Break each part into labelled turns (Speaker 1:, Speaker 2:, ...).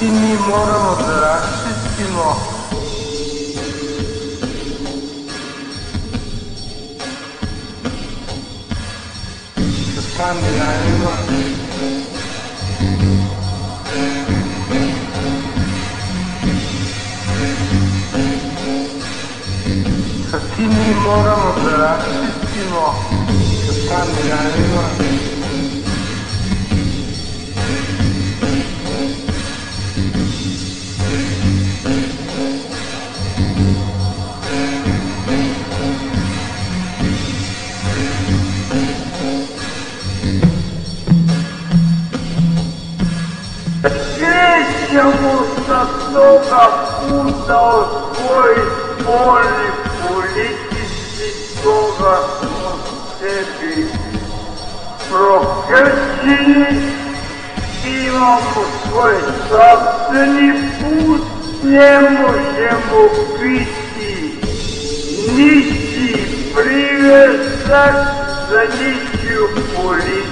Speaker 1: tim mi moramo da raščistimo sa Skandinavima. Sa tim mi moramo da raščistimo sa Skandinavima.
Speaker 2: Sjećamo sa toga puta osvojit bolji politici, toga smo sebi prokrčili, imamo svoj sopstveni put, ne možemo biti ničiji privesak za ničiju politiku.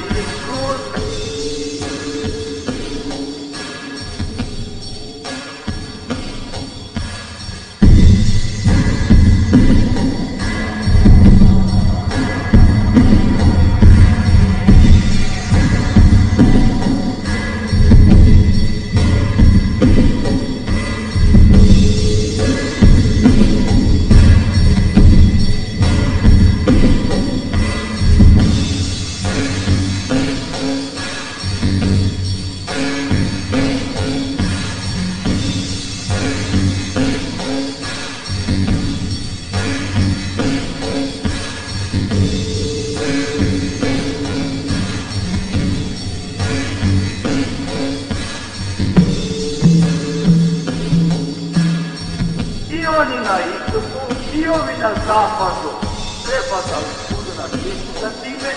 Speaker 2: Oni na istoku i ovi na zapadu treba da budu na sliku sa time.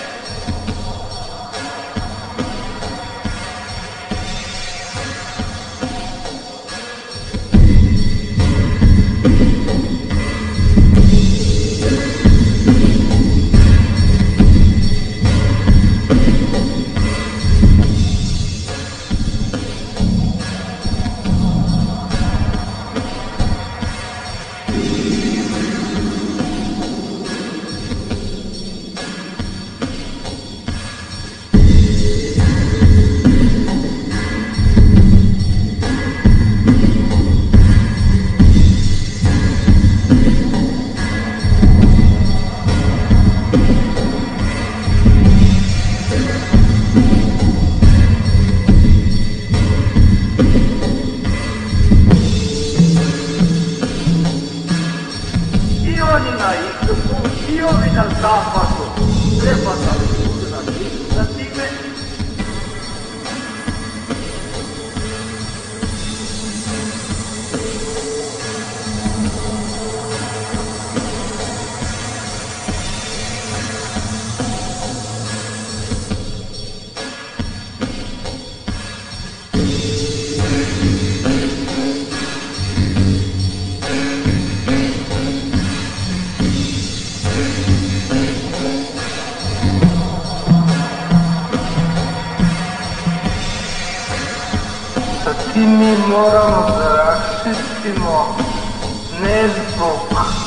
Speaker 2: Na istoku i ovi na zapadu treba da budu na sliku sa time.
Speaker 1: Sa tim mi moramo da raščistimo ne zbog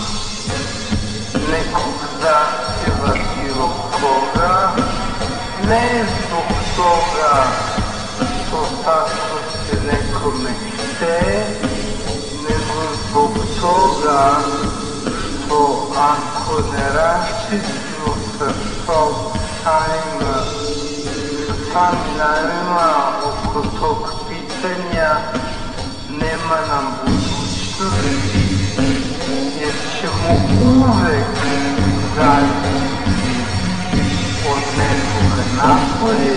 Speaker 1: nekog zahtjeva bilo koga, ne zbog toga što tako se nekome chce, nego zbog toga što ako ne raščistimo sa Skandinavima oko tog pitanja, nema nam budućnosti, jer ćemo uvek zavisiti od nekoga napolje